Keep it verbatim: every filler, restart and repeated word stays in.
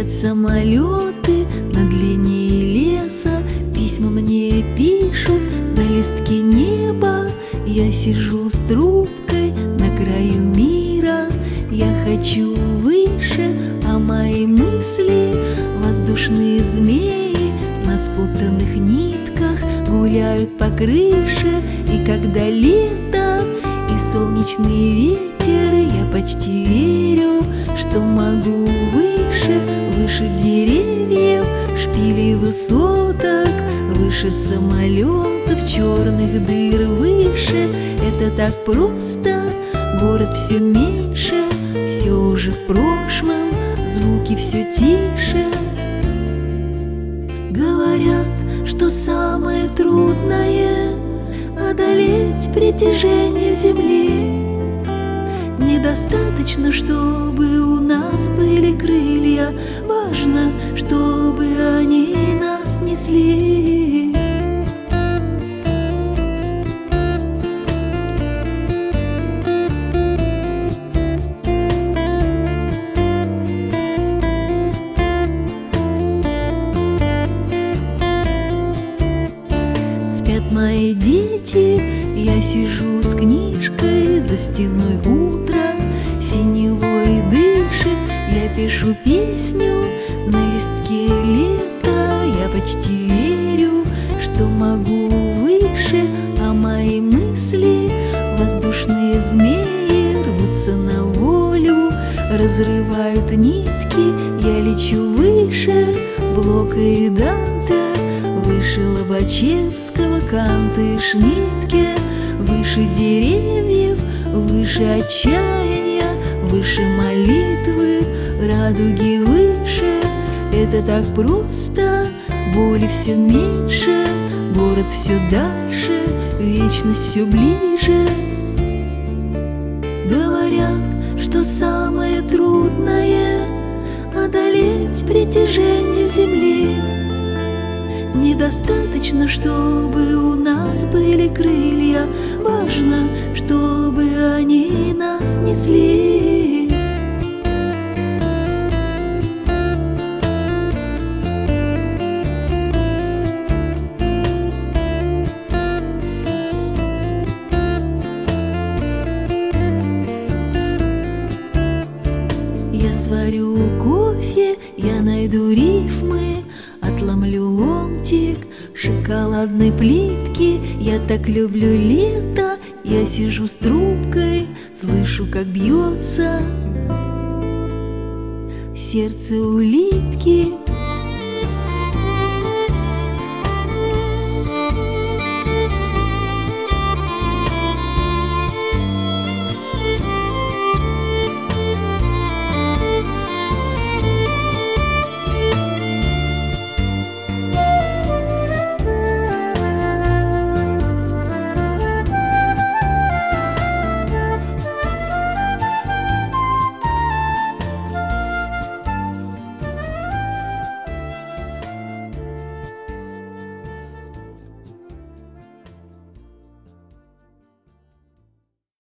Летят самолеты над линией леса, письма мне пишут на листке неба. Я сижу с трубкой на краю мира. Я хочу выше, а мои мысли воздушные змеи на спутанных нитках гуляют по крыше. И когда лето и солнечный ветер, я почти верю, что могу выше, выше деревьев, шпилей высоток, выше самолетов, черных дыр, выше. Это так просто, город все меньше, все уже в прошлом, звуки все тише. Говорят, что самое трудное — одолеть притяжение земли. Недостаточно, чтобы у нас были крылья, важно, чтобы они нас несли. Спят мои дети, я сижу с книжкой за стеной, утро синевой дышит. Я пишу песню на листке лета. Я почти верю, что могу выше, а мои мысли воздушные змеи рвутся на волю, разрывают нитки. Я лечу выше Блока и Данте, выше Лобачевского, Канта и Шнитке, выше деревьев, выше отчаяния, выше молитвы, радуги, выше. Это так просто, боли все меньше, город все дальше, вечность все ближе. Говорят, что самое трудное — одолеть притяжение земли. Недостаточно, чтобы у нас были крылья, важно, чтобы они нас несли. Я сварю кофе, я найду рифмы, отломлю ломтик шоколадной плитки. Я так люблю лето, я сижу с трубкой, слышу, как бьется сердце улитки.